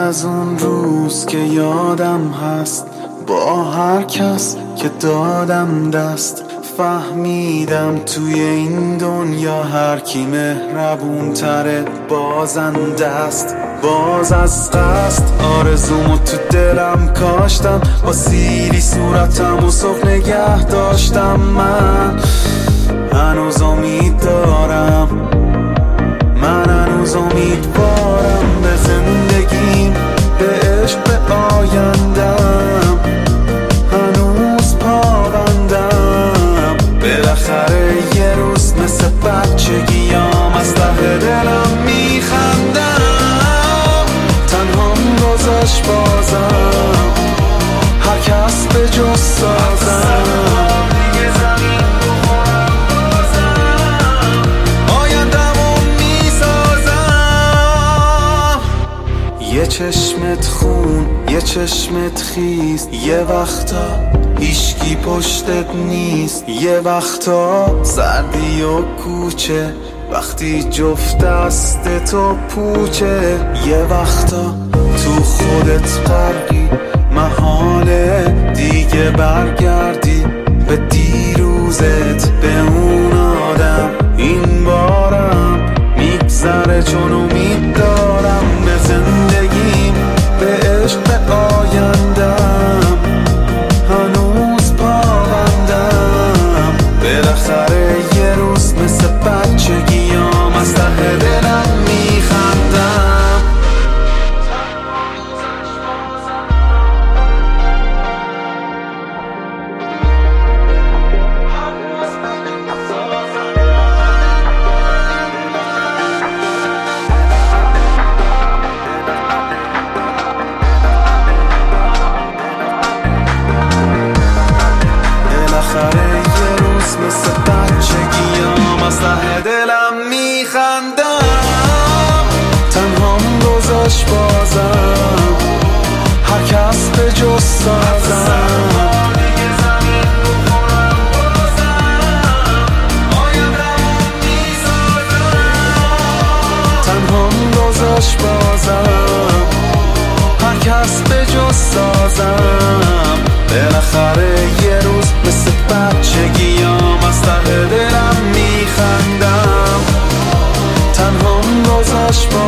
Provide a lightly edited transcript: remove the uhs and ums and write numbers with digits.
از اون روز که یادم هست، با هر کس که دادم دست، فهمیدم توی این دنیا هر کی مهربون تره بازنده است. باز از قصد آرزومو تو دلم کاشتم، با سیلی صورتم و صبح نگه داشتم. من هنوز امید دارم، من هنوز امیدوارم به زندگیم، به عشق، به آیندم. هنوز پابندم، بالاخره یه روز مثل بچگیام از ته دلم میخندم. تنهام گذاشت بازم، هر کس به جز سازم. یه چشمت خون، یه چشمت خیز، یه وقتا هیشکی پشتت نیست. یه وقتا سردی و کوچه وقتی جفت دست تو پوچه. یه وقتا تو خودت غرقی، محاله دیگه برگردی به دیروزت، به اون آدم. این بارم میگذره چون امید دارم به زندگیم، به عشق، به آیندم. هنوز پابندم، بالاخره یه روز مثل بچگیام از ته دلم میخندم. یه روز مثل بچگیام از ته دلم میخندم. تنهام گذاشت بازم، هر کس به جز سازم. تنهام گذاشت بازم، هر کس به جز سازم. بالاخره یه روز مثل بچگیام از ته دلم میخندم. تنهام گذاشت